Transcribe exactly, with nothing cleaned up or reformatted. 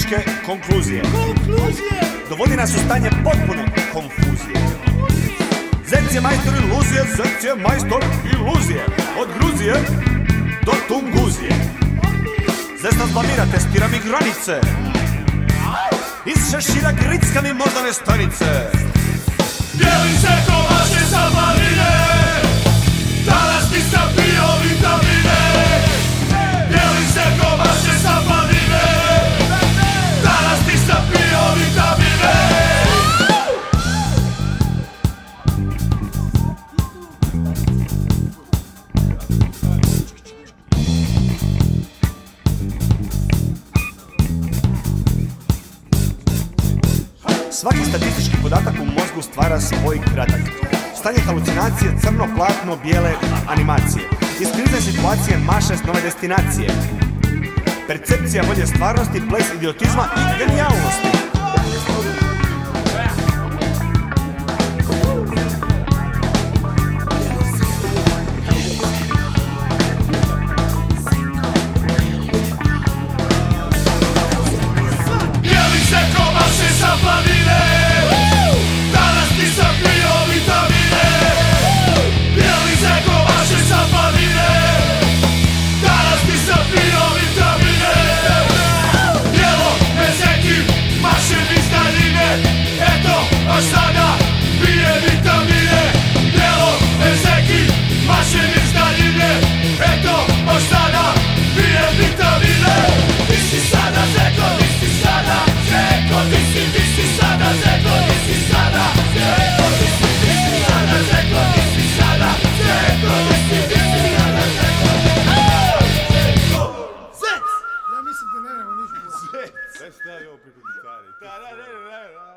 statističke konkluzije. Konkluzije! Dovodi nas u stanje potpune konfuzije. Zec je majstor iluzije, zec je majstor iluzije. Od Gruzije do Tunguzije. Zec nas blamira, testira mi granice. Iz šešira gricka mi moždane stanice. Dijeli se ko vaše samarine, danas nisam pio vitamine. Dijeli se ko vaše samarine, danas nisam pio vitamine. Svaki statistički podatak u mozgu stvara svoj kratak. Stanje halucinacije, crno platno, bijele animacije. Iz krizne situacije maše s nove destinacije. Percepcija bolje stvarnosti, ples idiotizma i genijalnosti. Dijeli se ko vaše saplanine, danas nisam pio vitamine. Dijeli se ko vaše saplanine, danas nisam pio vitamine. Bijelo mezeki, maše mi staljine, eto, a sada pije vitamine. Bijelo mezeki, maše mi staljine, eto, a sada pije vitamine. Ti si sada zeko, ti si sada zeko, ti si, ti si sada zeko, ti si sada zeko, ti si, ti si sada zeko, ti si sada zeko, ti si, ti si sada zeko. Zec! Ja mislim da nemamo ništa. Sve stavi ovo preko gitare. Da, da, da, da, da.